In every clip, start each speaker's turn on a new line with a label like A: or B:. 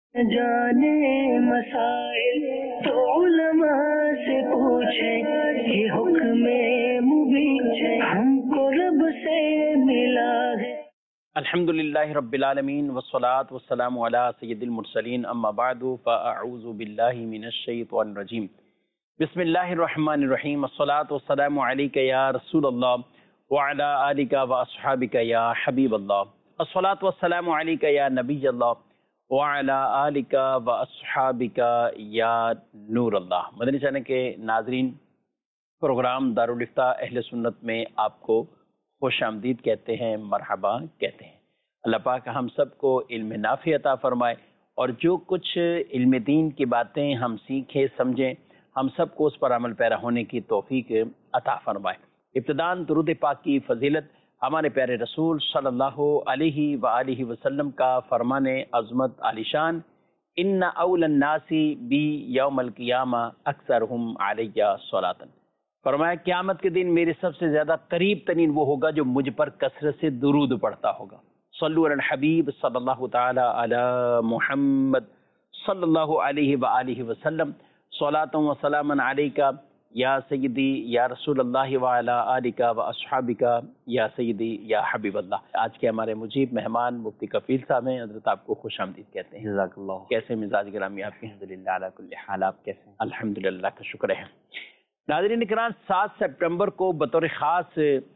A: जाने मसाइल तो उलमा से पूछे, ये हुक्म मुबीन हमको रब से मिला है।
B: अल्हम्दुलिल्लाहि रब्बिल आलमीन वस्सलातु वस्सलामु अला सय्यिदिल मुरसलीन अम्मा बअदु फ़अऊज़ु बिल्लाहि मिनश शैतानिर रजीम बिस्मिल्लाहिर रहमानिर रहीम अस्सलातु वस्सलामु अलैका या रसूलल्लाह व अला आलिका व अस्हाबिका या हबीबल्लाह अस्सलातु वस्सलामु अलैका या नबियल्लाह व अला आलिका व अस्हाबिका या नूरल्लाह। मदनी चैनल के नाज़रीन, प्रोग्राम दारुल इफ्ता अहले सुन्नत में आपको खुश आमदीद कहते हैं, मरहबा कहते हैं। अल्लाह पाक हम सबको इल्म नाफ़ी अता फरमाए और जो कुछ इल्म दीन की बातें हम सीखें समझें, हम सबको उस पर अमल पैरा होने की तौफीक अता फरमाए। इब्तिदान दुरूद पाक की फजीलत हमारे प्यारे रसूल सल्लल्लाहु अलैहि व आलिहि वसल्लम का फरमाने अज़मत आलिशान, इन्ना औलन नासी बी यौमल क़ियामा अक्सरहुम अलैया सलातन। फरमाया क़यामत के दिन मेरे सबसे ज़्यादा करीब तरीन वो होगा जो मुझ पर कसरत से दुरूद पढ़ता होगा। सल्लु अलल हबीब सल्लल्लाहु ताला अला मुहम्मद सल्लल्लाहु अलैहि व आलिहि वसल्लम सलातुन व सलामन अलैका या सय्यदी या रसूलल्लाह व अला आलिका व अस्हाबिका या सय्यदी या हबीबल्लाह। आज के हमारे मुजीब मेहमान मुफ्ती कफील साहब हैं। हज़रत आपको खुश आमदीद कहते हैं। जज़ाकल्लाह। कैसे मिजाज गिरामी आपके? अल्हम्दुलिल्लाह अला कुल्ली हाल। आप कैसे? अल्हम्दुलिल्लाह का शुक्र है। नाज़रीन इकराम, 7 सितंबर को बतौर ख़ास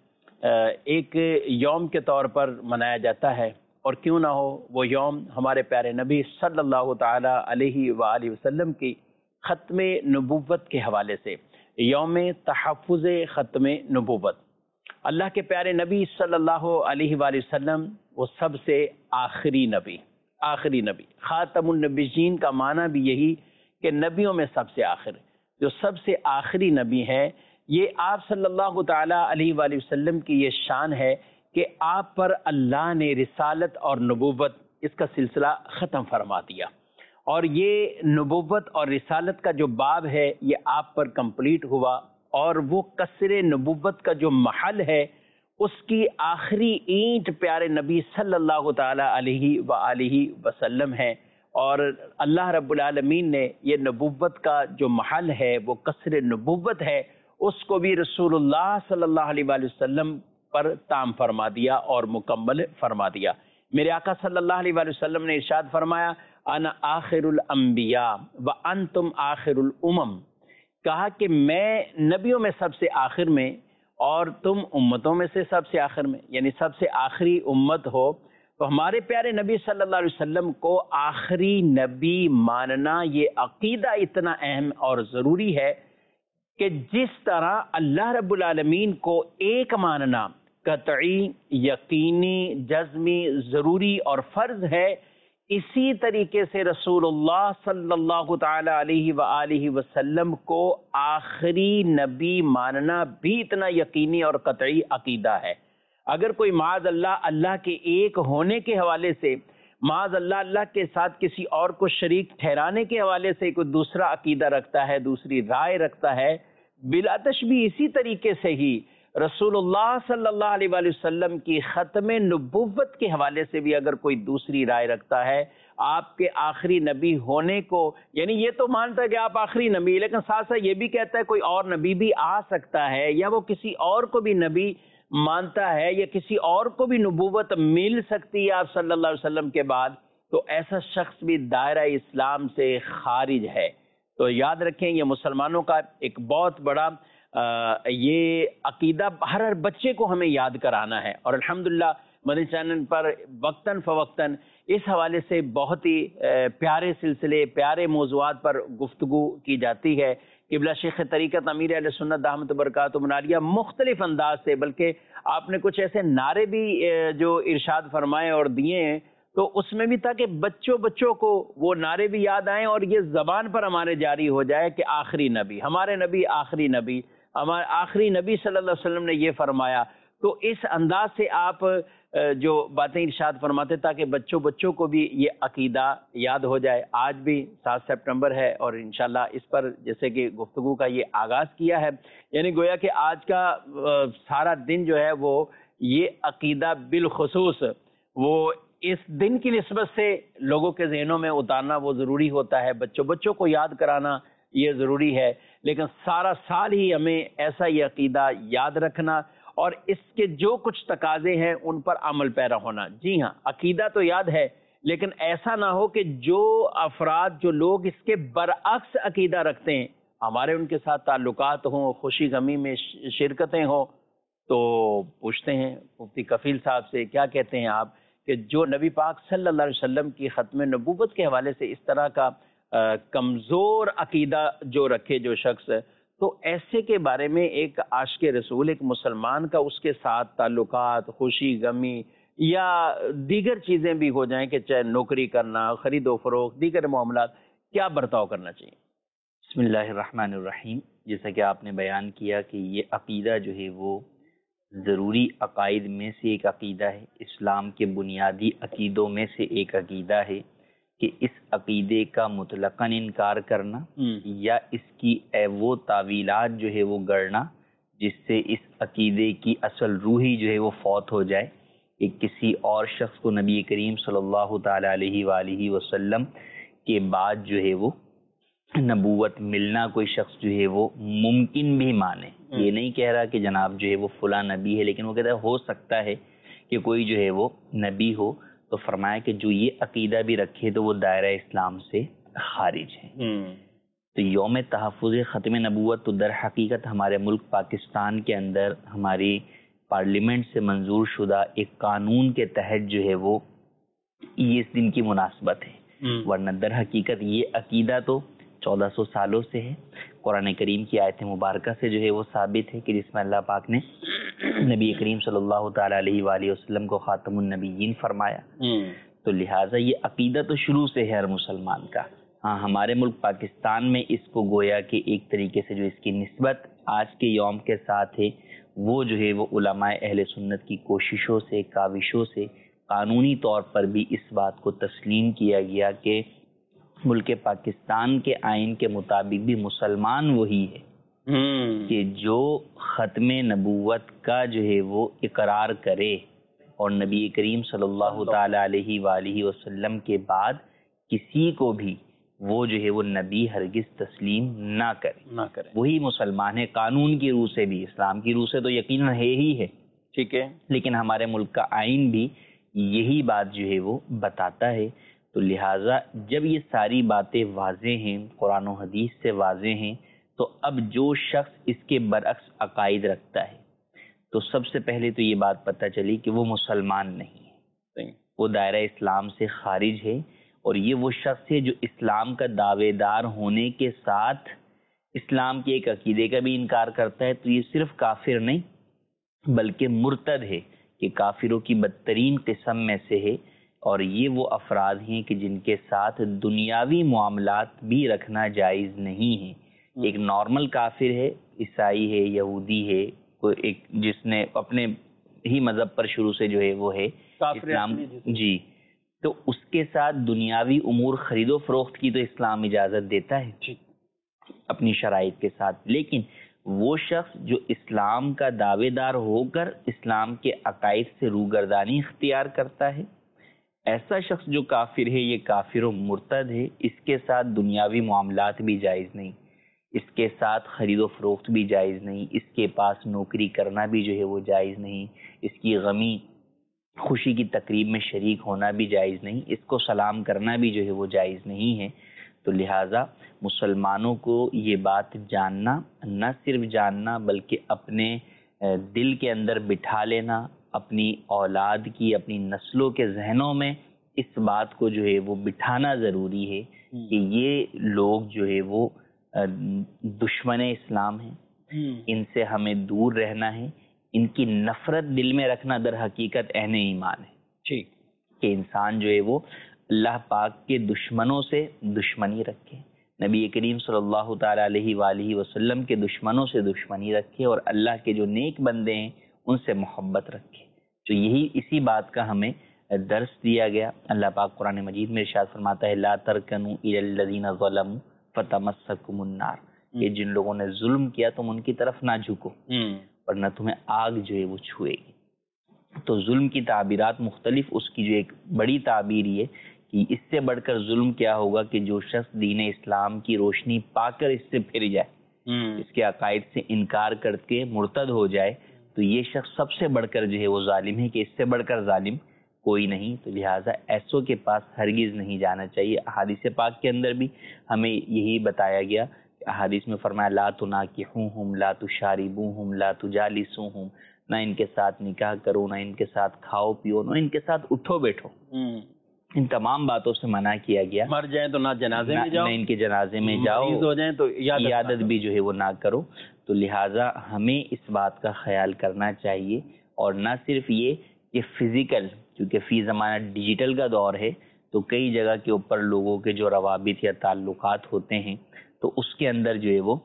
B: एक यौम के तौर पर मनाया जाता है, और क्यों ना हो वो यौम हमारे प्यारे नबी सल्लल्लाहु ताला अलैहि व आलिहि वसल्लम की ख़त्म नबुव्वत के हवाले से यौम तहफ़्फ़ुज़ ख़त्म नबुव्वत। अल्लाह के प्यारे नबी सल्लल्लाहु अलैहि वसल्लम वो सबसे आखिरी नबी, आखिरी नबी। ख़ातमुन नबिय्यीन का माना भी यही कि नबियों में सबसे आखिर, जो सबसे आखिरी नबी है। ये आप सल्लल्लाहु ताला अलैहि वसल्लम की ये शान है कि आप पर अल्लाह ने रिसालत और नबुव्वत इसका सिलसिला ख़त्म फरमा दिया, और ये नबुव्वत और रिसालत का जो बाब है ये आप पर कंप्लीट हुआ, और वो कसरे नबुव्वत का जो महल है उसकी आखिरी ईंट प्यारे नबी सल्लल्लाहु ताला अलैहि व आलिहि वसल्लम है। और अल्लाह रब्बुल आलमीन ने ये नबुव्वत का जो महल है वो कसरे नबुव्वत है, उसको भी रसूलुल्लाह सल्लल्लाहु अलैहि वसल्लम पर ताम फरमा दिया और मुकम्मल फरमा दिया। मेरे आका सल्लल्लाहु अलैहि वसल्लम ने इरशाद फरमाया, अना आखिरुल अंबिया व अंतुम आखिरुल उमम। कहा कि मैं नबियों में सबसे आखिर में और तुम उम्मतों में से सबसे आखिर में, यानी सबसे आखिरी उम्मत हो। तो हमारे प्यारे नबी सल्लल्लाहु अलैहि वसल्लम को आखिरी नबी मानना ये अकीदा इतना अहम और ज़रूरी है कि जिस तरह अल्लाह रब्बुल आलमीन को एक मानना कतई, यकीनी, जज़मी, ज़रूरी और फ़र्ज़ है, इसी तरीके से रसूलुल्लाह सल्लल्लाहु ताला अलैहि व आलिहि वसल्लम को आखिरी नबी मानना भी इतना यकीनी और कतई अकीदा है। अगर कोई माज़ अल्लाह अल्लाह के एक होने के हवाले से, माज़ अल्लाह अल्लाह के साथ किसी और को शरीक ठहराने के हवाले से कोई दूसरा अकीदा रखता है, दूसरी राय रखता है, बिलातश भी इसी तरीके से ही रसूलुल्लाह सल्लल्लाहु अलैहि वसल्लम की ख़त्म नबुव्वत के हवाले से भी अगर कोई दूसरी राय रखता है आपके आखिरी नबी होने को, यानी ये तो मानता है कि आप आखिरी नबी, लेकिन साथ साथ ये भी कहता है कोई और नबी भी आ सकता है, या वो किसी और को भी नबी मानता है, या किसी और को भी नबुव्वत मिल सकती है आप सल्लल्लाहु अलैहि वसल्लम के बाद, तो ऐसा शख्स भी दायरा इस्लाम से खारिज है। तो याद रखें, ये मुसलमानों का एक बहुत बड़ा ये अकीदा हर बच्चे को हमें याद कराना है। और अल्हम्दुलिल्लाह मदनी चैनल पर वक्तन फ़वक्तन इस हवाले से बहुत ही प्यारे सिलसिले, प्यारे मौज़ूआत पर गुफ्तगू की जाती है। क़िबला शेख तरीक़त अमीर अहले सुन्नत दामत बरकातुहू मुनालिया मुख्तलिफ अंदाज से, बल्कि आपने कुछ ऐसे नारे भी जो इरशाद फरमाए और दिए हैं, तो उसमें भी था कि बच्चों को वो नारे भी याद आएँ और ये ज़बान पर हमारे जारी हो जाए कि आखिरी नबी, हमारे नबी आखिरी नबी, हमारे आखिरी नबी सल्लल्लाहु अलैहि वसल्लम ने ये फरमाया। तो इस अंदाज से आप जो बातें इरशाद फरमाते ताकि बच्चों को भी ये अकीदा याद हो जाए। आज भी 7 सितंबर है और इंशाल्लाह इस पर जैसे कि गुफ्तगू का ये आगाज़ किया है, यानी गोया कि आज का सारा दिन जो है वो ये अकीदा बिलखुसूस वो اس دن کی نسبت سے لوگوں کے ذہنوں میں اتارنا وہ ضروری ہوتا ہے، بچوں کو یاد کرانا یہ ضروری ہے، لیکن سارا سال ہی ہمیں ایسا یہ عقیدہ یاد رکھنا اور اس کے جو کچھ تقاضے ہیں ان پر عمل پیرا ہونا۔ جی ہاں، عقیدہ تو یاد ہے، لیکن ایسا نہ ہو کہ جو افراد جو لوگ اس کے برعکس عقیدہ رکھتے ہیں، ہمارے ان کے ساتھ تعلقات ہوں، خوشی غمی میں شرکتیں ہوں، تو پوچھتے ہیں مفتی کفیل صاحب سے، کیا کہتے ہیں آپ کہ جو نبی پاک صلی اللہ علیہ وسلم کی ختم نبوت کے حوالے سے اس طرح کا کمزور عقیدہ جو رکھے جو شخص، تو ایسے کے بارے میں ایک عاشق رسول، ایک مسلمان کا اس کے ساتھ تعلقات، خوشی غمی یا دیگر چیزیں بھی ہو جائیں کہ چاہے نوکری کرنا، خرید و فروخت، دیگر معاملات، کیا برتاؤ کرنا چاہیے؟
C: بسم اللہ الرحمن الرحیم۔ جیسا کہ آپ نے بیان کیا کہ یہ عقیدہ جو ہے وہ ضروری عقائد میں سے ایک عقیدہ ہے، اسلام کے بنیادی عقیدوں میں سے ایک عقیدہ ہے کہ اس عقیدے کا مطلقاً انکار کرنا یا اس کی وہ تعویلات جو ہے وہ گڑنا جس سے اس عقیدے کی اصل روحی جو ہے وہ فوت ہو جائے، کہ کسی اور شخص کو نبی کریم صلی اللہ تعالی علیہ وآلہ وسلم کے بعد جو ہے وہ نبوت ملنا کوئی شخص جو ہے وہ ممکن بھی مانے۔ یہ نہیں کہہ رہا کہ جناب جو ہے وہ فلاں نبی ہے، لیکن وہ کہتا ہے ہو سکتا ہے کہ کوئی جو ہے وہ نبی ہو، تو فرمایا کہ جو یہ عقیدہ بھی رکھے تو وہ دائرہ اسلام سے خارج ہے۔ تو یوم تحفظ ختم نبوت تو در حقیقت ہمارے ملک پاکستان کے اندر ہماری پارلیمنٹ سے منظور شدہ ایک قانون کے تحت جو ہے وہ یہ اس دن کی مناسبت ہے، ورنہ در حقیقت یہ عقیدہ تو 1400 سالوں سے ہے۔ قرآن کریم کی آیت مبارکہ سے جو ہے وہ ثابت ہے کہ جس میں اللہ پاک نے نبی کریم صلی اللہ تعالی علیہ وآلہ وسلم کو خاتم النبیین فرمایا، تو لہٰذا یہ عقیدہ تو شروع سے ہے ہر مسلمان کا۔ ہاں، ہمارے ملک پاکستان میں اس کو گویا کہ ایک طریقے سے جو اس کی نسبت آج کے یوم کے ساتھ ہے، وہ جو ہے وہ علماء اہل سنت کی کوششوں سے، کاوشوں سے قانونی طور پر بھی اس بات کو تسلیم کیا گیا کہ ملک پاکستان کے آئین کے مطابق بھی مسلمان وہی ہے کہ جو ختم نبوت کا جو ہے وہ اقرار کرے اور نبی کریم صلی اللہ تعالی علیہ وآلہ وسلم کے بعد کسی کو بھی وہ جو ہے وہ نبی ہرگز تسلیم نہ کرے، وہی مسلمان ہے، قانون کی روح سے بھی، اسلام کی روح سے تو یقیناً ہے ہی ہے،
B: ٹھیک ہے،
C: لیکن ہمارے ملک کا آئین بھی یہی بات جو ہے وہ بتاتا ہے۔ تو لہٰذا جب یہ ساری باتیں واضح ہیں، قرآن و حدیث سے واضح ہیں، تو اب جو شخص اس کے برعکس عقائد رکھتا ہے تو سب سے پہلے تو یہ بات پتہ چلی کہ وہ مسلمان نہیں ہے، وہ دائرہ اسلام سے خارج ہے، اور یہ وہ شخص ہے جو اسلام کا دعوے دار ہونے کے ساتھ اسلام کے ایک عقیدے کا بھی انکار کرتا ہے۔ تو یہ صرف کافر نہیں بلکہ مرتد ہے، کہ کافروں کی بدترین قسم میں سے ہے، اور یہ وہ افراد ہیں کہ جن کے ساتھ دنیاوی معاملات بھی رکھنا جائز نہیں ہے۔ ایک نارمل کافر ہے، عیسائی ہے، یہودی ہے، کوئی ایک جس نے اپنے ہی مذہب پر شروع سے جو ہے وہ ہے اسلام، جی، تو اس کے ساتھ دنیاوی امور خرید و فروخت کی تو اسلام اجازت دیتا ہے اپنی شرائط کے ساتھ، لیکن وہ شخص جو اسلام کا دعوے دار ہو کر اسلام کے عقائد سے روگردانی اختیار کرتا ہے، ایسا شخص جو کافر ہے یہ کافر و مرتد ہے۔ اس کے ساتھ دنیاوی معاملات بھی جائز نہیں، اس کے ساتھ خرید و فروخت بھی جائز نہیں، اس کے پاس نوکری کرنا بھی جو ہے وہ جائز نہیں، اس کی غمی خوشی کی تقریب میں شریک ہونا بھی جائز نہیں، اس کو سلام کرنا بھی جو ہے وہ جائز نہیں ہے۔ تو لہٰذا مسلمانوں کو یہ بات جاننا، نہ صرف جاننا بلکہ اپنے دل کے اندر بٹھا لینا، اپنی اولاد کی، اپنی نسلوں کے ذہنوں میں اس بات کو جو ہے وہ بٹھانا ضروری ہے کہ یہ لوگ جو ہے وہ دشمن اسلام ہیں، ان سے ہمیں دور رہنا ہے، ان کی نفرت دل میں رکھنا در حقیقت عین ایمان ہے، ٹھیک، کہ انسان جو ہے وہ اللہ پاک کے دشمنوں سے دشمنی رکھے، نبی کریم صلی اللہ تعالی علیہ وآلہ وسلم کے دشمنوں سے دشمنی رکھے، اور اللہ کے جو نیک بندے ہیں ان سے محبت رکھے۔ تو یہی اسی بات کا ہمیں درس دیا گیا۔ اللہ پاک قرآن مجید میں ارشاد فرماتا ہے لا ترکنوا الی الذین ظلموا فتمسکم النار، کہ جن لوگوں نے ظلم کیا تم ان کی طرف نہ جھکو ورنہ تمہیں آگ جو ہے وہ چھوئے گی۔ تو ظلم کی تعبیرات مختلف، اس کی جو ایک بڑی تعبیر یہ کہ اس سے بڑھ کر ظلم کیا ہوگا کہ جو شخص دین اسلام کی روشنی پا کر اس سے پھر جائے، اس کے عقائد سے انکار کر کے مرتد ہو جائے، تو یہ شخص سب سے بڑھ کر جو ہے وہ ظالم ہے، کہ اس سے بڑھ کر ظالم کوئی نہیں. تو لہٰذا ایسوں کے پاس ہرگز نہیں جانا چاہیے. احادیث پاک کے اندر بھی ہمیں یہی بتایا گیا، احادیث میں فرمایا لا تناکحوہم لا تشاربوہم لا تجالسوہم، نہ ان کے ساتھ نکاح کرو، نہ ان کے ساتھ کھاؤ پیو، نہ ان کے ساتھ اٹھو بیٹھو. ان تمام باتوں سے منع کیا گیا.
B: مر جائیں تو نہ جنازے میں جاؤ،
C: نہ ان کے جنازے میں جاؤ،
B: مریض ہو جائیں تو
C: عیادت بھی جو ہے وہ نہ کرو. تو لہٰذا ہمیں اس بات کا خیال کرنا چاہیے. اور نہ صرف یہ کہ فزیکل، کیونکہ فی زمانہ ڈیجیٹل کا دور ہے، تو کئی جگہ کے اوپر لوگوں کے جو روابط یا تعلقات ہوتے ہیں، تو اس کے اندر جو ہے وہ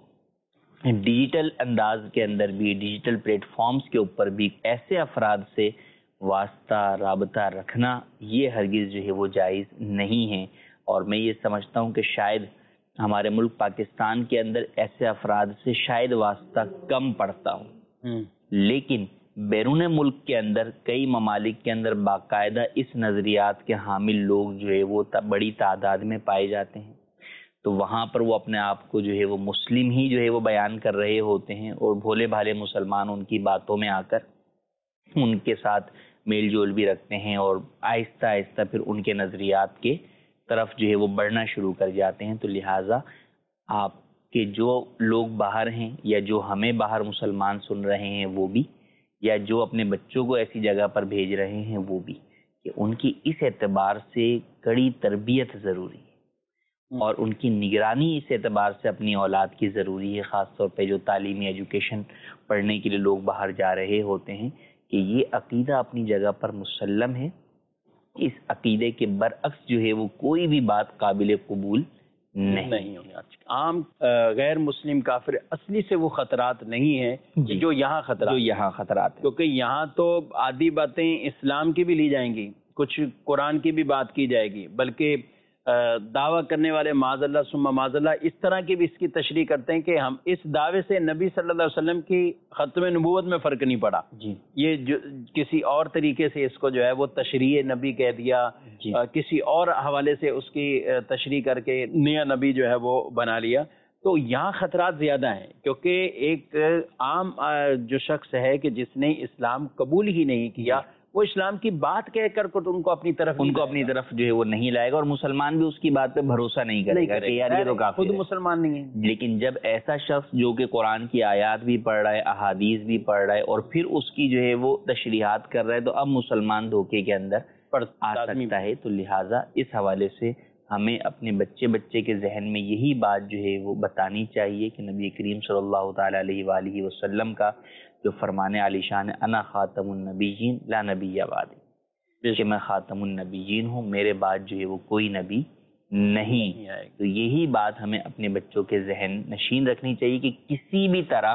C: ڈیجیٹل انداز کے اندر بھی، ڈیجیٹل پلیٹ فارمز کے اوپر بھی ایسے افراد سے واسطہ رابطہ رکھنا یہ ہرگز جو ہے وہ جائز نہیں ہے. اور میں یہ سمجھتا ہوں کہ شاید ہمارے ملک پاکستان کے اندر ایسے افراد سے شاید واسطہ کم پڑتا ہو، لیکن بیرون ملک کے اندر کئی ممالک کے اندر باقاعدہ اس نظریات کے حامل لوگ جو ہے وہ بڑی تعداد میں پائے جاتے ہیں. تو وہاں پر وہ اپنے آپ کو جو ہے وہ مسلم ہی جو ہے وہ بیان کر رہے ہوتے ہیں، اور بھولے بھالے مسلمان ان کی باتوں میں آ کر ان کے ساتھ میل جول بھی رکھتے ہیں، اور آہستہ آہستہ پھر ان کے نظریات کے طرف جو ہے وہ بڑھنا شروع کر جاتے ہیں. تو لہٰذا آپ کے جو لوگ باہر ہیں، یا جو ہمیں باہر مسلمان سن رہے ہیں وہ بھی، یا جو اپنے بچوں کو ایسی جگہ پر بھیج رہے ہیں وہ بھی، کہ ان کی اس اعتبار سے کڑی تربیت ضروری ہے، اور ان کی نگرانی اس اعتبار سے اپنی اولاد کی ضروری ہے، خاص طور پہ جو تعلیمی ایجوکیشن پڑھنے کے لیے لوگ باہر جا رہے ہوتے ہیں، کہ یہ عقیدہ اپنی جگہ پر مسلم ہے. اس عقیدے کے برعکس جو ہے وہ کوئی بھی بات قابل قبول نہیں
B: ہوگی. عام غیر مسلم کافر اصلی سے وہ خطرات نہیں ہیں جو یہاں خطرات ہیں، کیونکہ یہاں تو آدھی باتیں اسلام کی بھی لی جائیں گی، کچھ قرآن کی بھی بات کی جائے گی، بلکہ دعویٰ کرنے والے معاذ اللہ ثم معاذ اللہ اس طرح کی بھی اس کی تشریح کرتے ہیں کہ ہم اس دعوے سے نبی صلی اللہ علیہ وسلم کی ختم نبوت میں فرق نہیں پڑا. یہ جو کسی اور طریقے سے اس کو جو ہے وہ تشریح نبی کہہ دیا، کسی اور حوالے سے اس کی تشریح کر کے نیا نبی جو ہے وہ بنا لیا. تو یہاں خطرات زیادہ ہیں، کیونکہ ایک عام جو شخص ہے کہ جس نے اسلام قبول ہی نہیں کیا، وہ اسلام کی بات کہہ کر ان کو اپنی طرف
C: جو ہے وہ نہیں لائے گا، اور مسلمان بھی اس کی بات پہ بھروسہ نہیں کرے گا کہ یار یہ تو کافر
B: خود مسلمان نہیں ہے.
C: لیکن جب ایسا شخص جو کہ قرآن کی آیات بھی پڑھ رہا ہے، احادیث بھی پڑھ رہا ہے، اور پھر اس کی جو ہے وہ تشریحات کر رہا ہے، تو اب مسلمان دھوکے کے اندر آ سکتا ہے. تو لہٰذا اس حوالے سے ہمیں اپنے بچے کے ذہن میں یہی بات جو ہے وہ بتانی چاہیے کہ نبی کریم صلی اللہ تعالیٰ علیہ وآلہ وسلم کا جو فرمان عالی شان ہے، انا خاتم النبیین لا نبی بعدی، کہ میں خاتم النبیین ہوں، میرے بعد جو ہے وہ کوئی نبی نہیں. تو یہی بات ہمیں اپنے بچوں کے ذہن نشین رکھنی چاہیے کہ کسی بھی طرح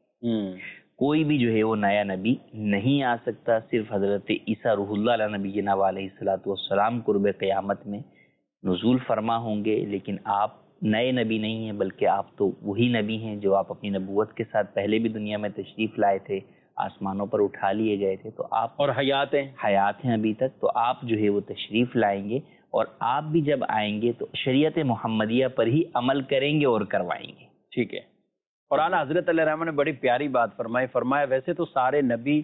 C: کوئی بھی جو ہے وہ نیا نبی نہیں آ سکتا. صرف حضرت عیسیٰ روح اللہ علیہ نبینا علیہ الصلوۃ والسلام قرب قیامت میں نزول فرما ہوں گے، لیکن آپ نئے نبی نہیں ہیں، بلکہ آپ تو وہی نبی ہیں جو آپ اپنی نبوت کے ساتھ پہلے بھی دنیا میں تشریف لائے تھے، آسمانوں پر اٹھا لیے گئے تھے، تو آپ
B: اور حیات
C: ہیں ابھی تک. تو آپ جو ہے وہ تشریف لائیں گے، اور آپ بھی جب آئیں گے تو شریعت محمدیہ پر ہی عمل کریں گے اور کروائیں گے.
B: ٹھیک ہے. اور اعلیٰ حضرت علیہ الرحمٰن نے بڑی پیاری بات فرمایا ویسے تو سارے نبی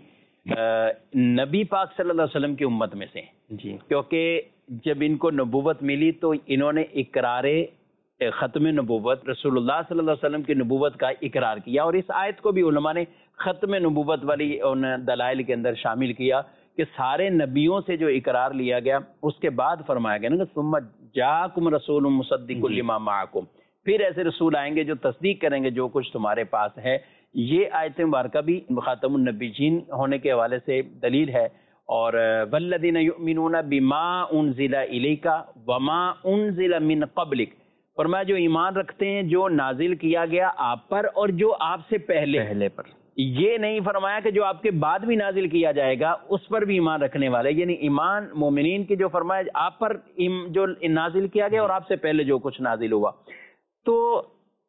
B: پاک صلی اللہ علیہ وسلم کی امت میں سے ہیں، کیونکہ جب ان کو نبوت ملی تو انہوں نے اقرار ختم نبوت رسول اللہ صلی اللہ علیہ وسلم کی نبوت کا اقرار کیا، اور اس آیت کو بھی علماء نے ختم نبوت والی ان دلائل کے اندر شامل کیا کہ سارے نبیوں سے جو اقرار لیا گیا اس کے بعد فرمایا گیا نا کہ ثم جاءکم رسول مصدق لما معکم، پھر ایسے رسول آئیں گے جو تصدیق کریں گے جو کچھ تمہارے پاس ہے. یہ آیت مبارکہ بھی خاتم النبیین ہونے کے حوالے سے دلیل ہے. اور والذین یؤمنون بما انزل الیک وما انزل من قبلک، فرمایا جو ایمان رکھتے ہیں جو نازل کیا گیا آپ پر اور جو آپ سے پہلے پر. یہ نہیں فرمایا کہ جو آپ کے بعد بھی نازل کیا جائے گا اس پر بھی ایمان رکھنے والے، یعنی ایمان مومنین کی جو فرمایا آپ پر جو نازل کیا گیا اور آپ سے پہلے جو کچھ نازل ہوا. تو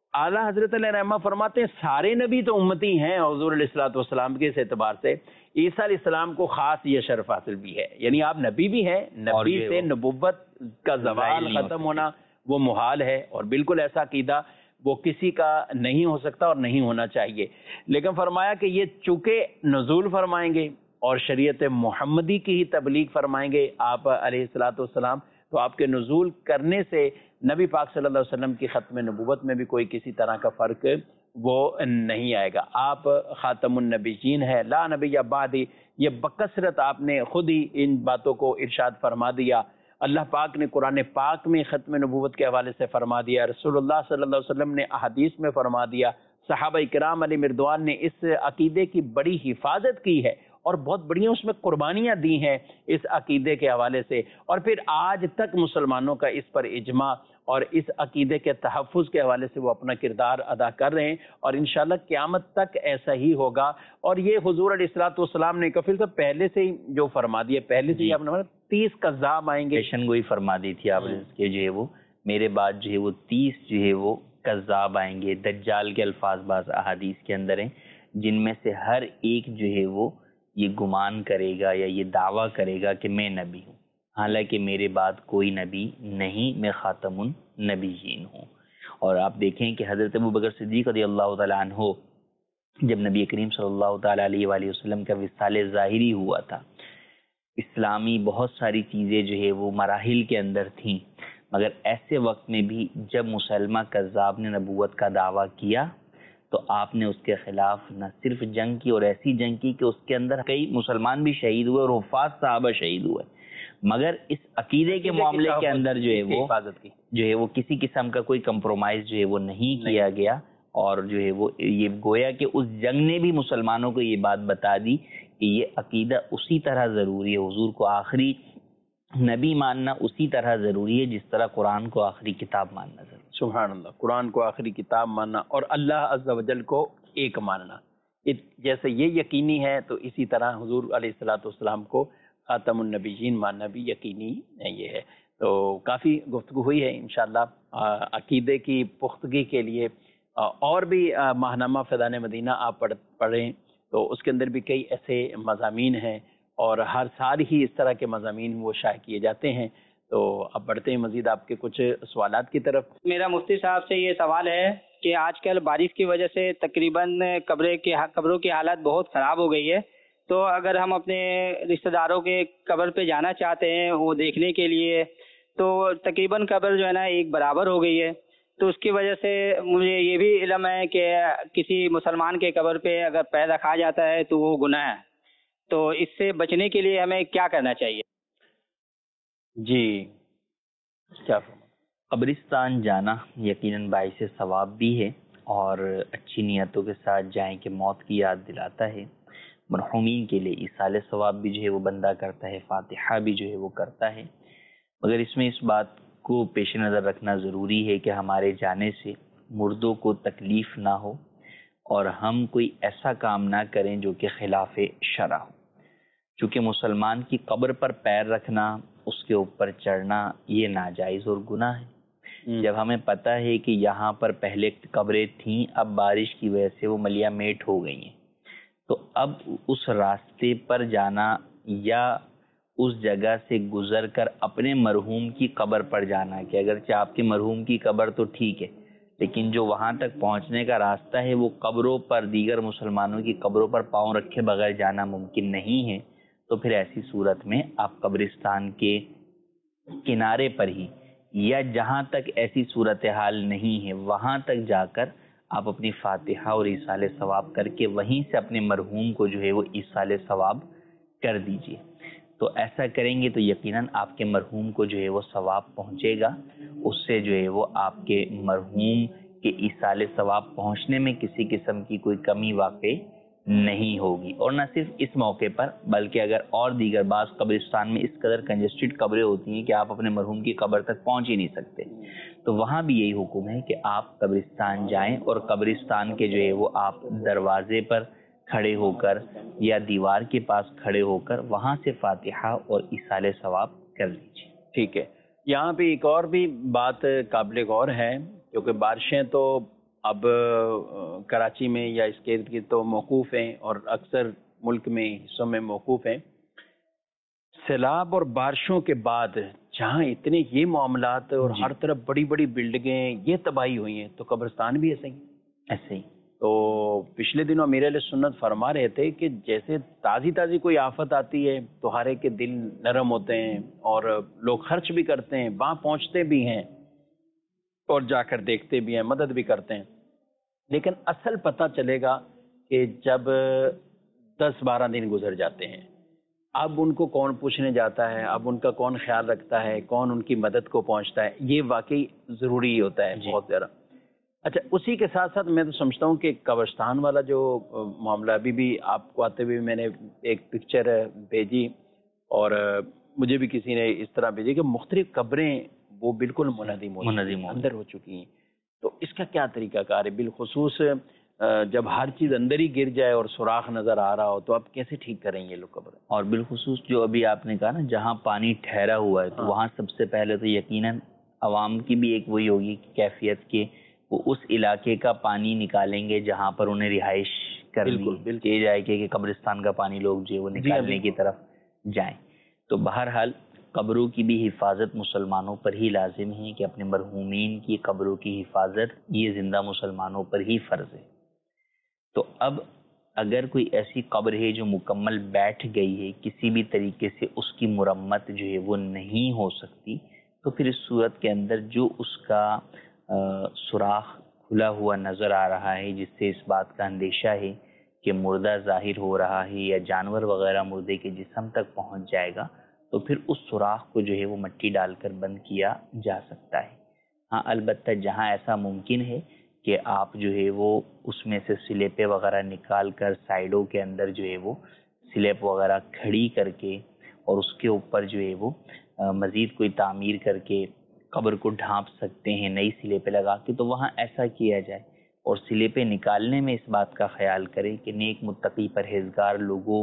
B: اعلیٰ حضرت علیہ رحمہ فرماتے ہیں سارے نبی تو امتی ہیں حضور علیہ الصلوۃ والسلام کے، اس اعتبار سے عیسیٰ علیہ السلام کو خاص یہ شرف حاصل بھی ہے، یعنی آپ نبی بھی ہیں، نبی سے نبوت کا زوال ختم ہونا وہ محال ہے، اور بالکل ایسا عقیدہ وہ کسی کا نہیں ہو سکتا اور نہیں ہونا چاہیے. لیکن فرمایا کہ یہ چونکہ نزول فرمائیں گے اور شریعت محمدی کی ہی تبلیغ فرمائیں گے آپ علیہ الصلوۃ والسلام، تو آپ کے نزول کرنے سے نبی پاک صلی اللہ علیہ وسلم کی ختم نبوت میں بھی کوئی کسی طرح کا فرق وہ نہیں آئے گا. آپ خاتم النبیین ہے، لا نبی بعدی، یہ بکثرت آپ نے خود ہی ان باتوں کو ارشاد فرما دیا. اللہ پاک نے قرآن پاک میں ختم نبوت کے حوالے سے فرما دیا، رسول اللہ صلی اللہ علیہ وسلم نے احادیث میں فرما دیا، صحابہ کرام علیہ مردوان نے اس عقیدے کی بڑی حفاظت کی ہے اور بہت بڑی اس میں قربانیاں دی ہیں اس عقیدے کے حوالے سے، اور پھر آج تک مسلمانوں کا اس پر اجماع اور اس عقیدے کے تحفظ کے حوالے سے وہ اپنا کردار ادا کر رہے ہیں، اور انشاءاللہ قیامت تک ایسا ہی ہوگا. اور یہ حضور علیہ الصلوۃ والسلام نے کفیل صاحب پہلے سے ہی جو فرما دیا، پہلے سے ہی آپ نے 30 کذاب آئیں گے،
C: پیشن گوئی فرما دی تھی آپ کہ جو ہے وہ میرے بعد جو ہے وہ 30 جو ہے وہ کذاب آئیں گے. دجال کے الفاظ بعض احادیث کے اندر ہیں جن میں سے ہر ایک جو ہے وہ یہ گمان کرے گا یا یہ دعویٰ کرے گا کہ میں نبی ہوں، حالانکہ میرے بعد کوئی نبی نہیں، میں خاتم النبیین ہوں. اور آپ دیکھیں کہ حضرت ابوبکر صدیق رضی اللہ تعالیٰ عنہ جب نبی کریم صلی اللہ تعالیٰ علیہ وآلہ وسلم کا وصال ظاہری ہوا تھا، اسلامی بہت ساری چیزیں جو ہے وہ مراحل کے اندر تھیں، مگر ایسے وقت میں بھی جب مسلمہ کذاب نے نبوت کا دعویٰ کیا تو آپ نے اس کے خلاف نہ صرف جنگ کی، اور ایسی جنگ کی کہ اس کے اندر کئی مسلمان بھی شہید ہوئے اور حفاظ صحابہ شہید ہوئے، مگر اس عقیدے کے معاملے کے اندر جو ہے وہ حفاظت کی جو ہے وہ کسی قسم کا کوئی کمپرومائز جو ہے وہ نہیں کیا گیا. اور جو ہے وہ یہ گویا کہ اس جنگ نے بھی مسلمانوں کو یہ بات بتا دی کہ یہ عقیدہ اسی طرح ضروری ہے، حضور کو آخری نبی ماننا اسی طرح ضروری ہے جس طرح قرآن کو آخری کتاب ماننا ضروری ہے.
B: سبحان اللہ، قرآن کو آخری کتاب ماننا اور اللہ عز و جل کو ایک ماننا، جیسے یہ یقینی ہے تو اسی طرح حضور علیہ الصلوۃ والسلام کو خاتم النبیین ماننا بھی یقینی یہ ہے. تو کافی گفتگو ہوئی ہے، انشاءاللہ عقیدے کی پختگی کے لیے اور بھی ماہنامہ فیضان مدینہ آپ پڑھیں تو اس کے اندر بھی کئی ایسے مضامین ہیں، اور ہر سال ہی اس طرح کے مضامین وہ شائع کیے جاتے ہیں. تو اب بڑھتے ہیں مزید آپ کے کچھ سوالات کی طرف.
D: میرا مفتی صاحب سے یہ سوال ہے کہ آج کل بارش کی وجہ سے تقریباً قبروں کی حالت بہت خراب ہو گئی ہے، تو اگر ہم اپنے رشتہ داروں کے قبر پہ جانا چاہتے ہیں وہ دیکھنے کے لیے، تو تقریباً قبر جو ہے نا ایک برابر ہو گئی ہے، تو اس کی وجہ سے مجھے یہ بھی علم ہے کہ کسی مسلمان کے قبر پہ اگر پیر رکھا جاتا ہے تو وہ گناہ ہے، تو اس سے بچنے کے لیے ہمیں کیا کرنا چاہیے؟
B: جی کیا فرمائیں؟
C: قبرستان جانا یقیناً باعث ثواب بھی ہے، اور اچھی نیتوں کے ساتھ جائیں کہ موت کی یاد دلاتا ہے. مرحومین کے لیے ایصال ثواب بھی جو ہے وہ بندہ کرتا ہے، فاتحہ بھی جو ہے وہ کرتا ہے. مگر اس میں اس بات کو پیش نظر رکھنا ضروری ہے کہ ہمارے جانے سے مردوں کو تکلیف نہ ہو اور ہم کوئی ایسا کام نہ کریں جو کہ خلاف شرع ہو. چونکہ مسلمان کی قبر پر پیر رکھنا، اس کے اوپر چڑھنا یہ ناجائز اور گناہ ہے. جب ہمیں پتہ ہے کہ یہاں پر پہلے قبریں تھیں، اب بارش کی وجہ سے وہ ملیا میٹ ہو گئی ہیں، تو اب اس راستے پر جانا یا اس جگہ سے گزر کر اپنے مرحوم کی قبر پر جانا، کہ اگرچہ آپ کے مرحوم کی قبر تو ٹھیک ہے لیکن جو وہاں تک پہنچنے کا راستہ ہے وہ قبروں پر، دیگر مسلمانوں کی قبروں پر پاؤں رکھے بغیر جانا ممکن نہیں ہے. تو پھر ایسی صورت میں آپ قبرستان کے کنارے پر ہی یا جہاں تک ایسی صورتحال نہیں ہے وہاں تک جا کر آپ اپنی فاتحہ اور ایصال ثواب کر کے وہیں سے اپنے مرحوم کو جو ہے وہ ایصال ثواب کر دیجیے. تو ایسا کریں گے تو یقیناً آپ کے مرحوم کو جو ہے وہ ثواب پہنچے گا، اس سے جو ہے وہ آپ کے مرحوم کے ایصال ثواب پہنچنے میں کسی قسم کی کوئی کمی واقع نہیں ہوگی. اور نہ صرف اس موقع پر بلکہ اگر اور دیگر بعض قبرستان میں اس قدر کنجسٹڈ قبریں ہوتی ہیں کہ آپ اپنے مرحوم کی قبر تک پہنچ ہی نہیں سکتے، تو وہاں بھی یہی حکم ہے کہ آپ قبرستان جائیں اور قبرستان کے جو ہے وہ آپ دروازے پر کھڑے ہو کر یا دیوار کے پاس کھڑے ہو کر وہاں سے فاتحہ اور ایصال ثواب کر لیجیے.
B: ٹھیک ہے. یہاں پہ ایک اور بھی بات قابل غور ہے، کیونکہ بارشیں تو اب کراچی میں یا اس کے ارد گرد تو موقوف ہیں اور اکثر ملک میں حصوں میں موقوف ہیں. سیلاب اور بارشوں کے بعد جہاں اتنے یہ معاملات اور ہر طرف بڑی بڑی بلڈنگیں یہ تباہی ہوئی ہیں تو قبرستان بھی ایسے ہی
C: ایسے ہی.
B: تو پچھلے دنوں امیر علیہ سنت فرما رہے تھے کہ جیسے تازی کوئی آفت آتی ہے تو ہر ایک کے دل نرم ہوتے ہیں اور لوگ خرچ بھی کرتے ہیں, وہاں پہنچتے بھی ہیں اور جا کر دیکھتے بھی ہیں, مدد بھی کرتے ہیں. لیکن اصل پتہ چلے گا کہ جب 10-12 دن گزر جاتے ہیں. اب ان کو کون پوچھنے جاتا ہے, اب ان کا کون خیال رکھتا ہے, کون ان کی مدد کو پہنچتا ہے, یہ واقعی ضروری ہوتا ہے بہت زیادہ. اچھا, اسی کے ساتھ ساتھ میں تو سمجھتا ہوں کہ قبرستان والا جو معاملہ ابھی بھی آپ کو آتے ہوئے میں نے ایک پکچر بھیجی اور مجھے بھی کسی نے اس طرح بھیجی کہ مختلف قبریں وہ بالکل منہدم اندر ہو چکی ہیں. تو اس کا کیا طریقہ کار ہے, بالخصوص جب ہر چیز اندر ہی گر جائے اور سوراخ نظر آ رہا ہو تو آپ کیسے ٹھیک کریں یہ لوگ قبر؟
C: اور بالخصوص جو ابھی آپ نے کہا نا جہاں پانی ٹھہرا ہوا ہے تو وہاں سب سے پہلے تو یقیناً عوام کی بھی ایک وہی ہوگی کیفیت کہ وہ اس علاقے کا پانی نکالیں گے جہاں پر انہیں رہائش کرنی کی جائے کہ قبرستان کا پانی لوگ جو وہ نکالنے کی طرف جائیں. تو بہرحال قبروں کی بھی حفاظت مسلمانوں پر ہی لازم ہے کہ اپنے مرحومین کی قبروں کی حفاظت یہ زندہ مسلمانوں پر ہی فرض ہے. تو اب اگر کوئی ایسی قبر ہے جو مکمل بیٹھ گئی ہے, کسی بھی طریقے سے اس کی مرمت جو ہے وہ نہیں ہو سکتی, تو پھر اس صورت کے اندر جو اس کا سوراخ کھلا ہوا نظر آ رہا ہے جس سے اس بات کا اندیشہ ہے کہ مردہ ظاہر ہو رہا ہے یا جانور وغیرہ مردے کے جسم تک پہنچ جائے گا, تو پھر اس سوراخ کو جو ہے وہ مٹی ڈال کر بند کیا جا سکتا ہے. ہاں البتہ جہاں ایسا ممکن ہے کہ آپ جو ہے وہ اس میں سے سلیپیں وغیرہ نکال کر سائڈوں کے اندر جو ہے وہ سلیپ وغیرہ کھڑی کر کے اور اس کے اوپر جو ہے وہ مزید کوئی تعمیر کر کے قبر کو ڈھانپ سکتے ہیں نئی سلیپیں لگا کے, تو وہاں ایسا کیا جائے. اور سلیپیں نکالنے میں اس بات کا خیال کریں کہ نیک متقی پرہیزگار لوگوں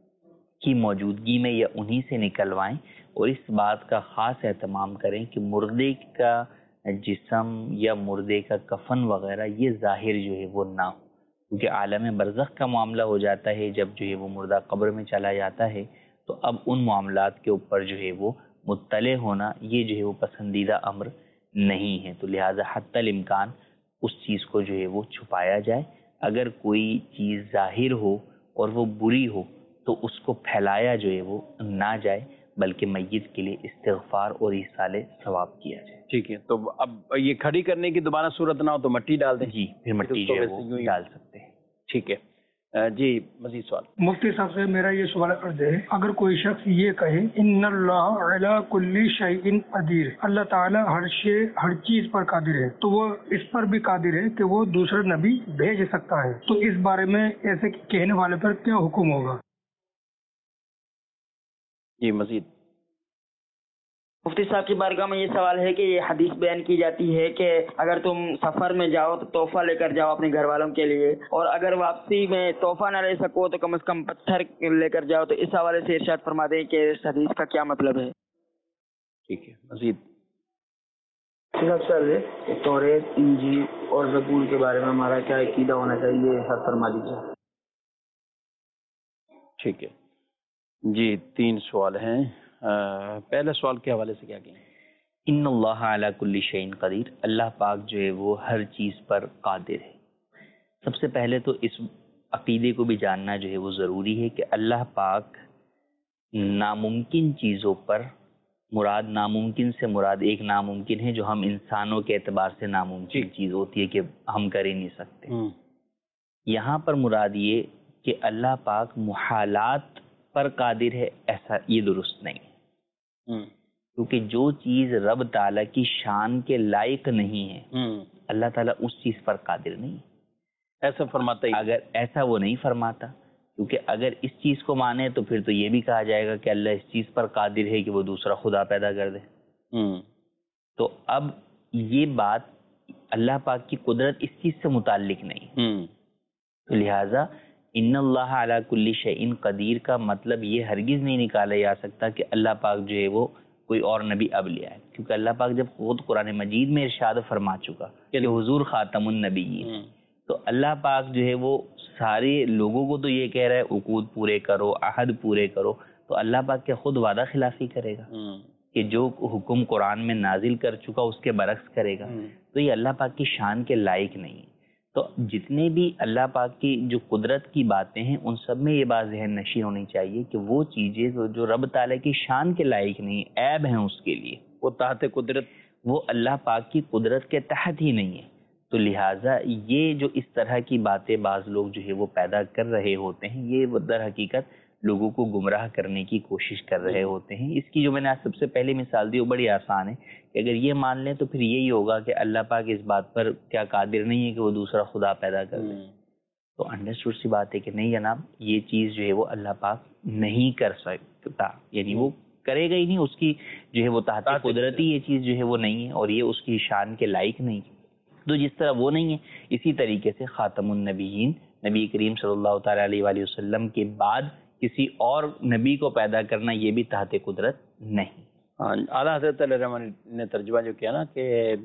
C: کی موجودگی میں یا انہی سے نکلوائیں, اور اس بات کا خاص اہتمام کریں کہ مردے کا جسم یا مردے کا کفن وغیرہ یہ ظاہر جو ہے وہ نہ ہو, کیونکہ عالم برزخ کا معاملہ ہو جاتا ہے جب جو ہے وہ مردہ قبر میں چلا جاتا ہے, تو اب ان معاملات کے اوپر جو ہے وہ مطلع ہونا یہ جو ہے وہ پسندیدہ امر نہیں ہے. تو لہٰذا حتی الامکان اس چیز کو جو ہے وہ چھپایا جائے. اگر کوئی چیز ظاہر ہو اور وہ بری ہو تو اس کو پھیلایا جو ہے وہ نہ جائے, بلکہ میت کے لیے استغفار اور ایصال ثواب کیا جائے.
B: ٹھیک ہے, تو اب یہ کھڑی کرنے کی دوبارہ صورت نہ ہو تو مٹی ڈال دیں.
C: جی, پھر مٹی جو ہے وہ ڈال سکتے ہیں.
B: ٹھیک ہے جی, مزید سوال.
E: مفتی صاحب سے میرا یہ سوال عرض ہے, اگر کوئی شخص یہ کہے ان اللہ علی کل شیء قدیر, اللہ تعالیٰ ہر چیز پر قادر ہے, تو وہ اس پر بھی قادر ہے کہ وہ دوسرا نبی بھیج سکتا ہے, تو اس بارے میں ایسے کہنے والے پر کیا حکم ہوگا؟
B: جی مزید.
F: مفتی صاحب کی بارگاہ میں یہ سوال ہے کہ یہ حدیث بیان کی جاتی ہے کہ اگر تم سفر میں جاؤ تو تحفہ لے کر جاؤ اپنے گھر والوں کے لیے, اور اگر واپسی میں تحفہ نہ لے سکو تو کم از کم پتھر لے کر جاؤ, تو اس حوالے سے ارشاد فرما دیں کہ اس حدیث کا کیا مطلب ہے.
B: ٹھیک ہے مزید.
F: صاحب سر توریت, انجیل اور زبور کے بارے میں ہمارا کیا عقیدہ ہونا چاہیے, ارشاد فرما دیجیے.
B: ٹھیک ہے جی, 3 سوال ہیں. پہلے سوال کے حوالے سے کیا کہیں؟
C: ان اللہ علی کل شیء قدیر, اللہ پاک جو ہے وہ ہر چیز پر قادر ہے. سب سے پہلے تو اس عقیدے کو بھی جاننا جو ہے وہ ضروری ہے کہ اللہ پاک ناممکن چیزوں پر, مراد ناممکن سے مراد ایک ناممکن ہے جو ہم انسانوں کے اعتبار سے ناممکن چیز ہوتی ہے کہ ہم کر ہی نہیں سکتے. یہاں پر مراد یہ کہ اللہ پاک محالات پر قادر ہے, ایسا یہ درست نہیں, کیونکہ جو چیز رب تعالیٰ کی شان کے لائق نہیں ہے اللہ تعالیٰ اس چیز پر قادر نہیں.
B: ایسا فرماتا ہی,
C: اگر ایسا وہ نہیں فرماتا, کیونکہ اگر اس چیز کو مانے تو پھر تو یہ بھی کہا جائے گا کہ اللہ اس چیز پر قادر ہے کہ وہ دوسرا خدا پیدا کر دے. تو اب یہ بات اللہ پاک کی قدرت اس چیز سے متعلق نہیں, تو لہٰذا ان اللہ علی کل شیء قدیر کا مطلب یہ ہرگز نہیں نکالا جا سکتا کہ اللہ پاک جو ہے وہ کوئی اور نبی اب لے آئے، کیونکہ اللہ پاک جب خود قرآن مجید میں ارشاد فرما چکا کہ حضور خاتم النبیین، تو اللہ پاک جو ہے وہ سارے لوگوں کو تو یہ کہہ رہا ہے عقود پورے کرو، عہد پورے کرو، تو اللہ پاک کیا خود وعدہ خلافی کرے گا کہ جو حکم قرآن میں نازل کر چکا اس کے برعکس کرے گا؟ تو یہ اللہ پاک کی شان کے لائق نہیں ہے۔ تو جتنے بھی اللہ پاک کی جو قدرت کی باتیں ہیں ان سب میں یہ بات ذہن نشین ہونی چاہیے کہ وہ چیزیں جو رب تعالیٰ کی شان کے لائق نہیں، عیب ہیں اس کے لیے،
B: وہ تحت قدرت،
C: وہ اللہ پاک کی قدرت کے تحت ہی نہیں ہے۔ تو لہٰذا یہ جو اس طرح کی باتیں بعض لوگ جو ہے وہ پیدا کر رہے ہوتے ہیں، یہ در حقیقت لوگوں کو گمراہ کرنے کی کوشش کر رہے ہوتے ہیں۔ اس کی جو میں نے آج سب سے پہلے مثال دی وہ بڑی آسان ہے کہ اگر یہ مان لیں تو پھر یہی ہوگا کہ اللہ پاک اس بات پر کیا قادر نہیں ہے کہ وہ دوسرا خدا پیدا کر دے؟ تو انڈرسٹوڈ سی بات ہے کہ نہیں جناب، یہ چیز جو ہے وہ اللہ پاک نہیں کر سکتا، یعنی وہ کرے گا ہی نہیں، اس کی جو ہے وہ تحت قدرتی یہ چیز جو ہے وہ نہیں ہے، اور یہ اس کی شان کے لائق نہیں ہے۔ تو جس طرح وہ نہیں ہے، اسی طریقے سے خاتم النبیین نبی کریم صلی اللہ تعالیٰ علیہ وآلہ وسلم کے بعد کسی اور نبی کو پیدا کرنا یہ بھی تحت قدرت نہیں۔
B: اعلیٰ حضرت علیہ الرحمٰن نے ترجمہ جو کیا نا کہ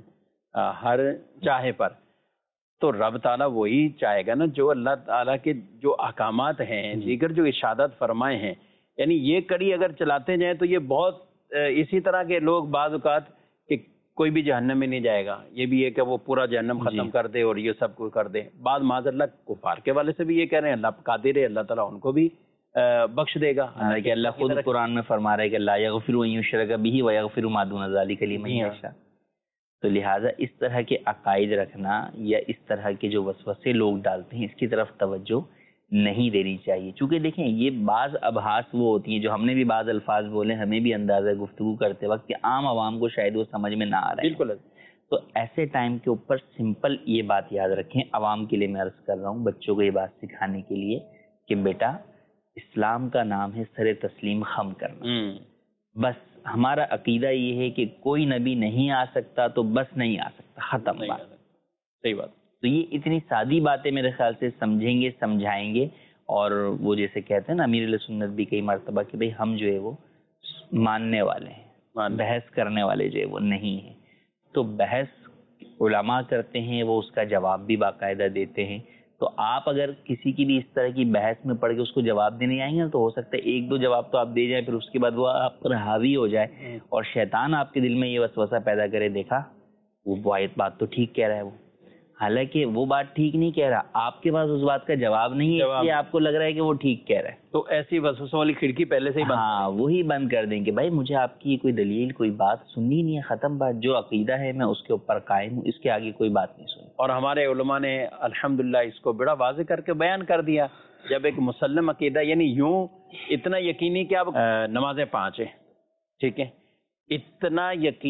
B: ہر چاہے پر، تو رب تعالیٰ وہی چاہے گا نا جو اللہ تعالیٰ کے جو احکامات ہیں، دیگر جو ارشادات فرمائے ہیں، یعنی یہ کڑی اگر چلاتے جائیں تو یہ بہت اسی طرح کے لوگ بعض اوقات کہ کوئی بھی جہنم میں نہیں جائے گا، یہ بھی ہے کہ وہ پورا جہنم ختم کر دے اور یہ سب کچھ کر دے۔ بعض معاذ اللہ کفار کے والے سے بھی یہ کہہ رہے ہیں اللہ قادر ہے، اللہ تعالیٰ ان کہ بخش دے گا،
C: کہ اللہ خود قرآن میں فرما رہا ہے کہ لا یغفر ان یشرک بہ ویغفر ما دون ذلک لمن یشاء۔ تو لہٰذا اس طرح کے عقائد رکھنا یا اس طرح کے جو وسوسے لوگ ڈالتے ہیں اس کی طرف توجہ نہیں دینی چاہیے، چونکہ دیکھیں یہ بعض ابحاث وہ ہوتی ہیں جو ہم نے بھی بعض الفاظ بولے، ہمیں بھی اندازہ گفتگو کرتے وقت کہ عام عوام کو شاید وہ سمجھ میں نہ آ رہا ہے۔
B: بالکل۔
C: تو ایسے ٹائم کے اوپر سمپل یہ بات یاد رکھیں، عوام کے لیے میں عرض کر رہا ہوں، بچوں کو یہ بات سکھانے کے لیے کہ بیٹا اسلام کا نام ہے سر تسلیم خم کرنا۔ بس ہمارا عقیدہ یہ ہے کہ کوئی نبی نہیں آ سکتا تو بس نہیں آ سکتا، ختم بات۔
B: صحیح بات۔
C: تو یہ اتنی سادی باتیں میرے خیال سے سمجھیں گے، سمجھائیں گے، اور وہ جیسے کہتے ہیں نا امیر علیہ سنت بھی کئی مرتبہ کہ بھئی ہم جو ہے وہ ماننے والے ہیں، بحث کرنے والے جو ہے وہ نہیں ہیں۔ تو بحث علماء کرتے ہیں، وہ اس کا جواب بھی باقاعدہ دیتے ہیں۔ تو آپ اگر کسی کی بھی اس طرح کی بحث میں پڑھ کے اس کو جواب دینے آئیں گے تو ہو سکتا ہے ایک دو جواب تو آپ دے جائیں، پھر اس کے بعد وہ آپ پر حاوی ہو جائے اور شیطان آپ کے دل میں یہ وسوسہ پیدا کرے، دیکھا وہ بات تو ٹھیک کہہ رہا ہے وہ، حالانکہ وہ بات ٹھیک نہیں کہہ رہا، آپ کے پاس اس بات کا جواب نہیں ہے، اس لیے آپ کو لگ رہا ہے کہ وہ ٹھیک کہہ رہا ہے۔
B: تو ایسی وسوسوں والی کھڑکی پہلے سے ہی
C: وہی بند کر دیں کہ بھائی مجھے آپ کی کوئی دلیل کوئی بات سننی نہیں ہے، ختم بات، جو عقیدہ ہے میں اس کے اوپر قائم ہوں، اس کے آگے کوئی بات نہیں سنی۔
B: اور ہمارے علماء نے الحمدللہ اس کو بڑا واضح کر کے بیان کر دیا، جب ایک مسلم عقیدہ، یعنی یوں اتنا یقینی کہ اب نمازیں 5 ہیں، ٹھیک ہے، اتنا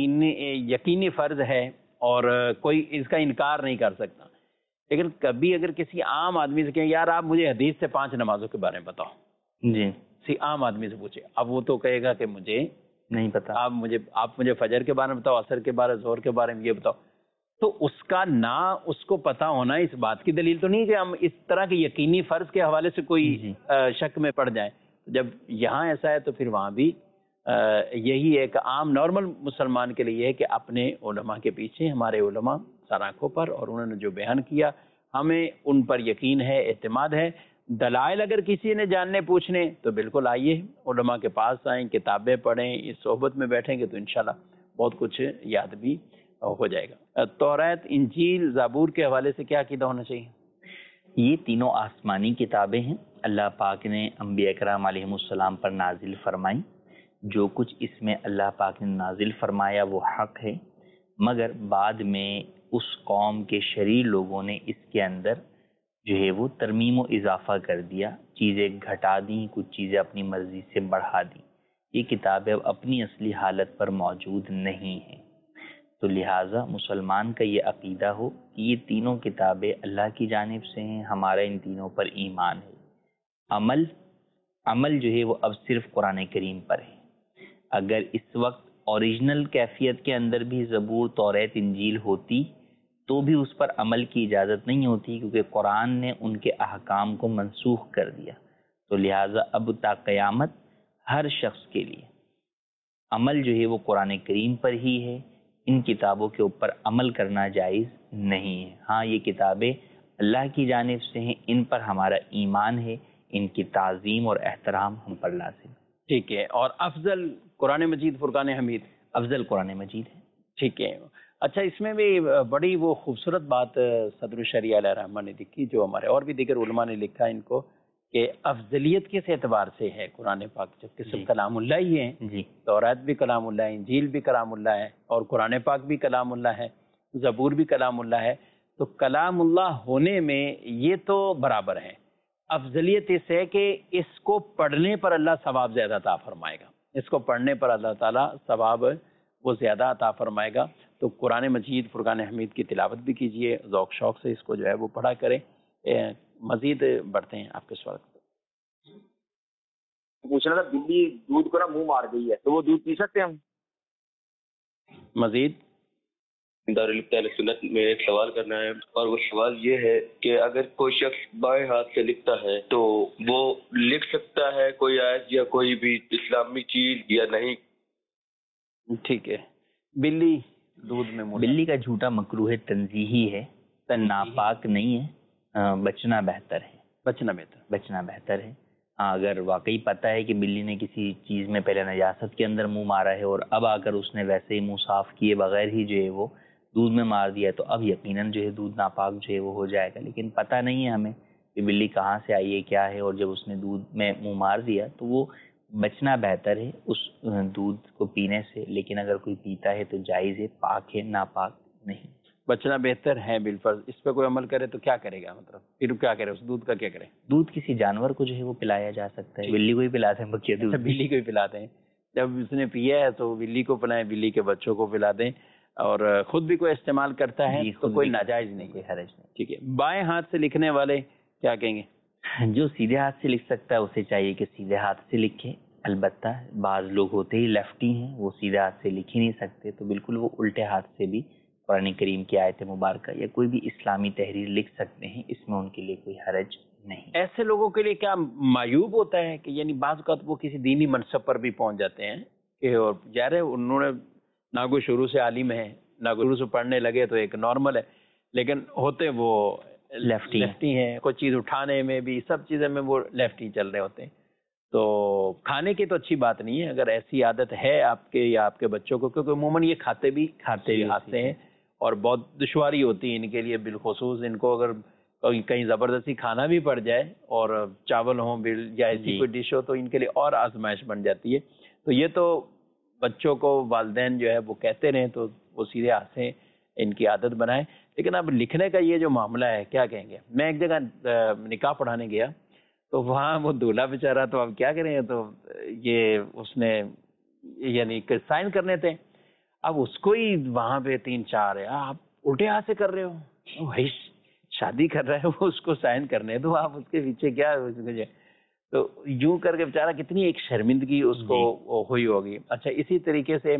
B: یقینی فرض ہے اور کوئی اس کا انکار نہیں کر سکتا، لیکن کبھی اگر کسی عام آدمی سے کہیں یار آپ مجھے حدیث سے 5 نمازوں کے بارے میں بتاؤ،
C: جی
B: کسی عام آدمی سے پوچھے، اب وہ تو کہے گا کہ مجھے
C: نہیں پتا،
B: آپ مجھے فجر کے بارے میں بتاؤ، عصر کے بارے، ظہر کے بارے میں یہ بتاؤ، تو اس کا نہ اس کو پتا ہونا اس بات کی دلیل تو نہیں کہ ہم اس طرح کے یقینی فرض کے حوالے سے کوئی شک میں پڑ جائیں۔ جب یہاں ایسا ہے تو پھر وہاں بھی یہی ایک عام نارمل مسلمان کے لیے یہ ہے کہ اپنے علماء کے پیچھے، ہمارے علماء سر آنکھوں پر، اور انہوں نے جو بیان کیا ہمیں ان پر یقین ہے، اعتماد ہے۔ دلائل اگر کسی نے جاننے پوچھنے تو بالکل آئیے علماء کے پاس آئیں، کتابیں پڑھیں، اس صحبت میں بیٹھیں گے تو انشاءاللہ بہت کچھ یاد بھی ہو جائے گا۔ توریت، انجیل، زبور کے حوالے سے کیا عقیدہ ہونا چاہیے؟
C: یہ تینوں آسمانی کتابیں ہیں، اللہ پاک نے انبیاء کرام علیہم السلام پر نازل فرمائی۔ جو کچھ اس میں اللہ پاک نے نازل فرمایا وہ حق ہے، مگر بعد میں اس قوم کے شریر لوگوں نے اس کے اندر جو ہے وہ ترمیم و اضافہ کر دیا، چیزیں گھٹا دیں، کچھ چیزیں اپنی مرضی سے بڑھا دیں۔ یہ کتابیں اب اپنی اصلی حالت پر موجود نہیں ہیں۔ تو لہٰذا مسلمان کا یہ عقیدہ ہو کہ یہ تینوں کتابیں اللہ کی جانب سے ہیں، ہمارا ان تینوں پر ایمان ہے۔ عمل جو ہے وہ اب صرف قرآن کریم پر ہے۔ اگر اس وقت اوریجنل کیفیت کے اندر بھی زبور، توریت، انجیل ہوتی تو بھی اس پر عمل کی اجازت نہیں ہوتی، کیونکہ قرآن نے ان کے احکام کو منسوخ کر دیا۔ تو لہٰذا اب تا قیامت ہر شخص کے لیے عمل جو ہے وہ قرآن کریم پر ہی ہے، ان کتابوں کے اوپر عمل کرنا جائز نہیں ہے۔ ہاں یہ کتابیں اللہ کی جانب سے ہیں، ان پر ہمارا ایمان ہے، ان کی تعظیم اور احترام ہم پر لازم ہے۔
B: ٹھیک ہے، اور افضل قرآن مجید فرقان حمید؟
C: افضل قرآن مجید ہے۔
B: ٹھیک ہے، اچھا اس میں بھی بڑی وہ خوبصورت بات صدر الشریعہ علیہ الرحمہ نے لکھی، جو ہمارے اور بھی دیگر علماء نے لکھا ان کو، کہ افضلیت کس اعتبار سے ہے قرآن پاک، جبکہ سب کلام اللہ ہی ہیں،
C: جی
B: تورات بھی کلام اللہ ہے، انجیل بھی کلام اللہ ہے، اور قرآن پاک بھی کلام اللہ ہے، زبور بھی کلام اللہ ہے، تو کلام اللہ ہونے میں یہ تو برابر ہیں۔ افضلیت اس ہے کہ اس کو پڑھنے پر اللہ ثواب زیادہ عطا فرمائے گا، اس کو پڑھنے پر اللہ تعالیٰ ثواب وہ زیادہ عطا فرمائے گا۔ تو قرآن مجید فرقان حمید کی تلاوت بھی کیجئے، ذوق شوق سے اس کو جو ہے وہ پڑھا کریں۔ مزید بڑھتے ہیں آپ کے سوال پر۔
G: پوچھنا تھا، بلی دودھ کو نا منہ مار گئی ہے تو وہ دودھ پی سکتے ہیں ہم؟
B: مزید
H: دارالفتہ علیہ سنت میں ایک سوال کرنا ہے، اور وہ سوال یہ ہے کہ اگر کوئی شخص بائیں ہاتھ سے لکھتا ہے تو وہ لکھ سکتا ہے کوئی آیت یا کوئی بھی اسلامی چیز یا نہیں؟
B: ٹھیک ہے، بلی دودھ میں منہ،
C: بلی کا جھوٹا مکروہ تنزیہی ہے، ناپاک نہیں ہے، بچنا بہتر ہے، بچنا بہتر ہے۔ ہاں اگر واقعی پتہ ہے کہ بلی نے کسی چیز میں پہلے نجاست کے اندر منہ مارا ہے اور اب آ کر اس نے ویسے ہی منہ صاف کیے بغیر ہی جو ہے وہ دودھ میں مار دیا، تو اب یقیناً جو ہے دودھ ناپاک جو ہے وہ ہو جائے گا۔ لیکن پتہ نہیں ہے ہمیں کہ بلی کہاں سے آئی ہے کیا ہے، اور جب اس نے دودھ میں منہ مار دیا تو وہ بچنا بہتر ہے اس دودھ کو پینے سے۔ لیکن اگر کوئی پیتا ہے تو جائز ہے، پاک ہے، ناپاک نہیں۔
B: بچنا بہتر ہے بالفرض۔ اس پہ کوئی عمل کرے تو کیا کرے گا، مطلب پھر کیا کرے، اس دودھ کا کیا کرے؟
C: دودھ کسی جانور کو جو ہے وہ پلایا جا سکتا ہے، بلی کو ہی پلاتے ہیں، بچے دودھ
B: بلی کو ہی پلاتے ہیں، جب اس نے پیا ہے تو بلی کو پلائیں، بلی کے بچوں کو پلا دیں، اور خود بھی کوئی استعمال کرتا ہے تو کوئی ناجائز نہیں، کوئی حرج نہیں۔ ٹھیک ہے، بائیں ہاتھ سے لکھنے والے کیا کہیں گے؟
C: جو سیدھے ہاتھ سے لکھ سکتا ہے اسے چاہیے کہ سیدھے ہاتھ سے لکھے۔ البتہ بعض لوگ ہوتے ہی لیفٹی ہیں، وہ سیدھے ہاتھ سے لکھ ہی نہیں سکتے، تو بالکل وہ الٹے ہاتھ سے بھی قرآن کریم کی آیت مبارکہ یا کوئی بھی اسلامی تحریر لکھ سکتے ہیں، اس میں ان کے لیے کوئی حرج نہیں۔
B: ایسے لوگوں کے لیے کیا معیوب ہوتا ہے کہ یعنی بعض اوقات وہ کسی دینی منصب پر بھی پہنچ جاتے ہیں کہ اور ظاہر ہے انہوں نے نہ کوئی شروع سے عالم ہے نہ شروع سے پڑھنے لگے تو ایک نارمل ہے، لیکن ہوتے وہ لیفٹی ہیں، کوئی چیز اٹھانے میں بھی سب چیزیں میں وہ لیفٹی چل رہے ہوتے ہیں۔ تو کھانے کی تو اچھی بات نہیں ہے اگر ایسی عادت ہے آپ کے یا آپ کے بچوں کو، کیونکہ عموماً یہ کھاتے بھی ہاتھ سے ہیں اور بہت دشواری ہوتی ہے ان کے لیے، بالخصوص ان کو اگر کہیں زبردستی کھانا بھی پڑ جائے اور چاول ہوں یا ایسی کوئی ڈش ہو تو ان کے لیے اور آزمائش بن جاتی ہے۔ تو یہ تو بچوں کو والدین جو ہے وہ کہتے رہیں تو وہ سیدھے ہاتھ سے ان کی عادت بنائیں۔ لیکن اب لکھنے کا یہ جو معاملہ ہے کیا کہیں گے؟ میں ایک جگہ نکاح پڑھانے گیا تو وہاں وہ دولہا بیچارہ، تو اب کیا کریں، تو یہ اس نے یعنی سائن کرنے تھے، اب اس کو ہی وہاں پہ 3-4 ہے، آپ الٹے ہاتھ سے کر رہے ہو، بھائی شادی کر رہا ہے وہ، اس کو سائن کرنے دو، آپ اس کے پیچھے کیا؟ تو یوں کر کے بیچارہ کتنی ایک شرمندگی اس کو ہوئی ہوگی۔ اچھا اسی طریقے سے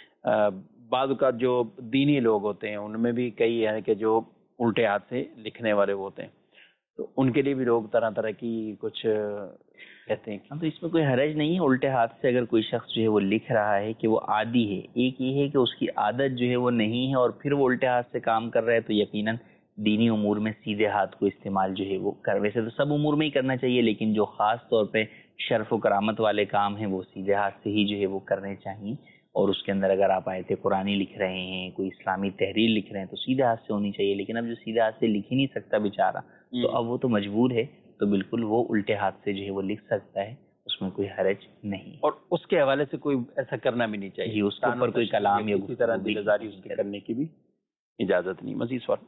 B: بعض اوقات جو دینی لوگ ہوتے ہیں ان میں بھی کئی ہیں کہ جو الٹے ہاتھ سے لکھنے والے ہوتے ہیں، تو ان کے لیے بھی لوگ طرح طرح کی کچھ کہتے ہیں۔
C: تو اس میں کوئی حرج نہیں ہے، الٹے ہاتھ سے اگر کوئی شخص جو ہے وہ لکھ رہا ہے کہ وہ عادی ہے، ایک یہ ہے کہ اس کی عادت جو ہے وہ نہیں ہے اور پھر وہ الٹے ہاتھ سے کام کر رہا ہے، تو یقیناً دینی امور میں سیدھے ہاتھ کو استعمال جو ہے وہ ویسے تو سب امور میں ہی کرنا چاہیے، لیکن جو خاص طور پہ شرف و کرامت والے کام ہیں وہ سیدھے ہاتھ سے ہی جو ہے وہ کرنے چاہیے۔ اور اس کے اندر اگر آپ آیت قرآنی لکھ رہے ہیں، کوئی اسلامی تحریر لکھ رہے ہیں تو سیدھے ہاتھ سے ہونی چاہیے، لیکن اب جو سیدھے ہاتھ سے لکھ ہی نہیں سکتا بیچارہ، تو اب وہ تو مجبور ہے، تو بالکل وہ الٹے ہاتھ سے جو ہے وہ لکھ سکتا ہے، اس میں کوئی حرج نہیں۔
B: اور اس کے حوالے سے کوئی ایسا کرنا بھی نہیں چاہیے،
C: اس کے اوپر کوئی کلام یا
B: کسی طرح دلزاری اس کے کرنے کی بھی اجازت نہیں۔ مزید سوال؟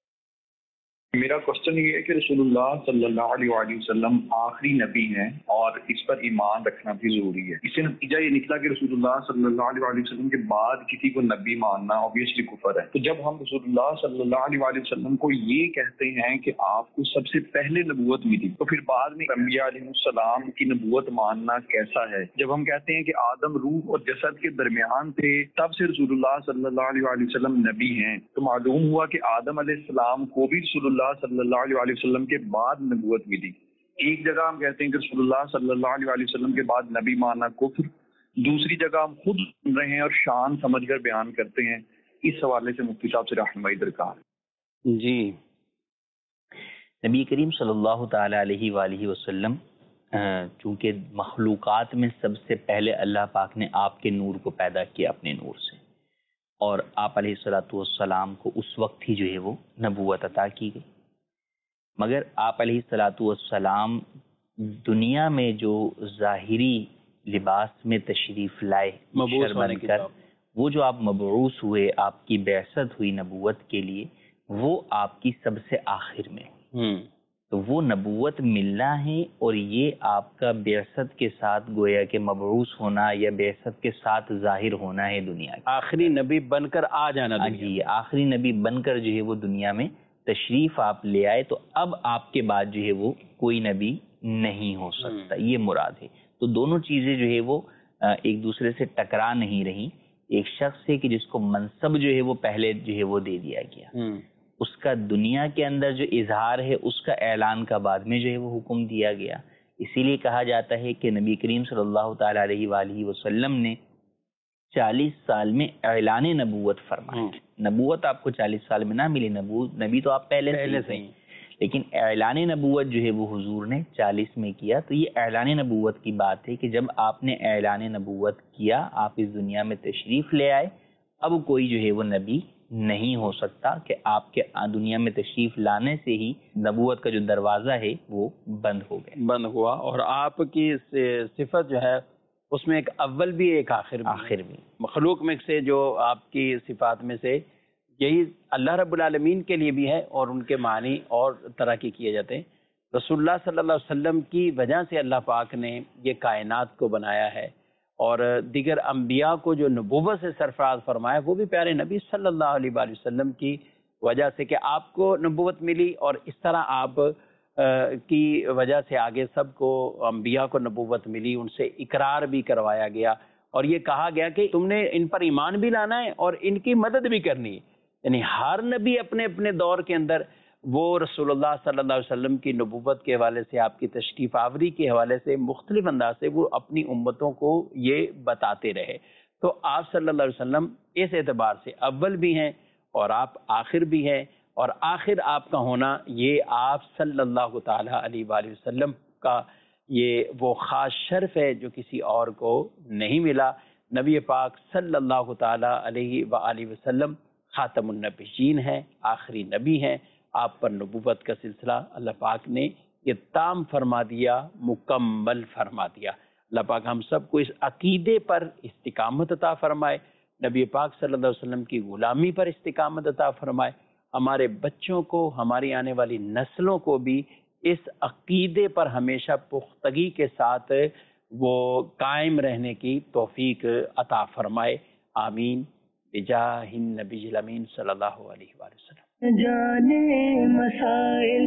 I: میرا کوشچن یہ ہے کہ رسول اللہ صلی اللہ علیہ وآلہ وسلم آخری نبی ہیں اور اس پر ایمان رکھنا بھی ضروری ہے۔ اس سے نتیجہ یہ نکلا کہ رسول اللہ صلی اللہ علیہ وآلہ وسلم کے بعد کسی کو نبی ماننا obviously کفر ہے۔ تو جب ہم رسول اللہ صلی اللہ علیہ وآلہ وسلم کو یہ کہتے ہیں کہ آپ کو سب سے پہلے نبوت ملی، تو پھر بعد میں انبیاء علیہ السلام کی نبوت ماننا کیسا ہے؟ جب ہم کہتے ہیں کہ آدم روح اور جسد کے درمیان تھے تب سے رسول اللہ صلی اللہ علیہ وآلہ وسلم نبی ہیں، تو معلوم ہوا کہ آدم علیہ السلام کو بھی رسول اللہ صلی اللہ علیہ وآلہ وسلم کے بعد نبوت ملی۔ ایک جگہ ہم کہتے ہیں کہ رسول اللہ صلی اللہ علیہ وآلہ وسلم کے بعد نبی ماننا کفر، دوسری جگہ ہم خود سن رہے ہیں اور شان سمجھ کر بیان کرتے ہیں. اس حوالے سے مفتی صاحب سے رہنمائی درکار.
B: جی
C: نبی کریم صلی اللہ تعالی علیہ وآلہ وسلم چونکہ مخلوقات میں سب سے پہلے اللہ پاک نے آپ کے نور کو پیدا کیا اپنے نور سے، اور آپ علیہ الصلوۃ والسلام کو اس وقت ہی جو ہے وہ نبوت عطا کی گئی. مگر آپ علیہ الصلوۃ والسلام دنیا میں جو ظاہری لباس میں تشریف لائے
B: مبعوث ہونے
C: بن
B: کی
C: کر،
B: بات.
C: وہ جو آپ مبعوث ہوئے، آپ کی بعثت ہوئی نبوت کے لیے، وہ آپ کی سب سے آخر میں ہوئی. تو وہ نبوت ملنا ہے، اور یہ آپ کا بعثت کے ساتھ گویا کہ مبعوث ہونا یا بعثت کے ساتھ ظاہر ہونا ہے دنیا کی.
B: آخری نبی بن کر آ جانا دنیا
C: جی آخری نبی بن کر جو ہے وہ دنیا میں تشریف آپ لے آئے. تو اب آپ کے بعد جو ہے وہ کوئی نبی نہیں ہو سکتا، یہ مراد ہے. تو دونوں چیزیں جو ہے وہ ایک دوسرے سے ٹکرا نہیں رہی. ایک شخص ہے کہ جس کو منصب جو ہے وہ پہلے جو ہے وہ دے دیا گیا، اس کا دنیا کے اندر جو اظہار ہے اس کا اعلان کا بعد میں جو ہے وہ حکم دیا گیا. اسی لیے کہا جاتا ہے کہ نبی کریم صلی اللہ تعالی علیہ وآلہ وسلم نے 40 سال میں اعلان نبوت فرمایا. نبوت آپ کو 40 سال میں نہ ملی، نبی تو آپ پہلے سے ہیں، لیکن اعلان نبوت جو ہے وہ حضور نے 40 میں کیا. تو یہ اعلان نبوت کی بات ہے کہ جب آپ نے اعلان نبوت کیا، آپ اس دنیا میں تشریف لے آئے، اب کوئی جو ہے وہ نبی نہیں ہو سکتا کہ آپ کے دنیا میں تشریف لانے سے ہی نبوت کا جو دروازہ ہے وہ بند ہو گیا،
B: بند ہوا. اور آپ کی صفت جو ہے اس میں ایک اول بھی ایک آخر بھی. مخلوق میں سے جو آپ کی صفات میں سے یہی اللہ رب العالمین کے لیے بھی ہے، اور ان کے معنی اور طرح کے کیے جاتے ہیں. رسول اللہ صلی اللہ علیہ وسلم کی وجہ سے اللہ پاک نے یہ کائنات کو بنایا ہے، اور دیگر انبیاء کو جو نبوت سے سرفراز فرمایا وہ بھی پیارے نبی صلی اللہ علیہ وآلہ وسلم کی وجہ سے کہ آپ کو نبوت ملی، اور اس طرح آپ کی وجہ سے آگے سب کو انبیاء کو نبوت ملی. ان سے اقرار بھی کروایا گیا، اور یہ کہا گیا کہ تم نے ان پر ایمان بھی لانا ہے اور ان کی مدد بھی کرنی ہے. یعنی ہر نبی اپنے اپنے دور کے اندر وہ رسول اللہ صلی اللہ علیہ وسلم کی نبوت کے حوالے سے، آپ کی تشریف آوری کے حوالے سے مختلف انداز سے وہ اپنی امتوں کو یہ بتاتے رہے. تو آپ صلی اللہ علیہ وسلم اس اعتبار سے اول بھی ہیں اور آپ آخر بھی ہیں، اور آخر آپ کا ہونا یہ آپ صلی اللہ تعالی علیہ وآلہ وسلم کا یہ وہ خاص شرف ہے جو کسی اور کو نہیں ملا. نبی پاک صلی اللہ تعالی علیہ وآلہ وسلم خاتم النبیین ہیں، آخری نبی ہیں. آپ پر نبوت کا سلسلہ اللہ پاک نے یہ تام فرما دیا، مکمل فرما دیا. اللہ پاک ہم سب کو اس عقیدے پر استقامت عطا فرمائے، نبی پاک صلی اللہ علیہ وسلم کی غلامی پر استقامت عطا فرمائے. ہمارے بچوں کو، ہماری آنے والی نسلوں کو بھی اس عقیدے پر ہمیشہ پختگی کے ساتھ وہ قائم رہنے کی توفیق عطا فرمائے. آمین بجاہ النبی الامین صلی اللہ علیہ وآلہ وسلم.
A: جانے مسائل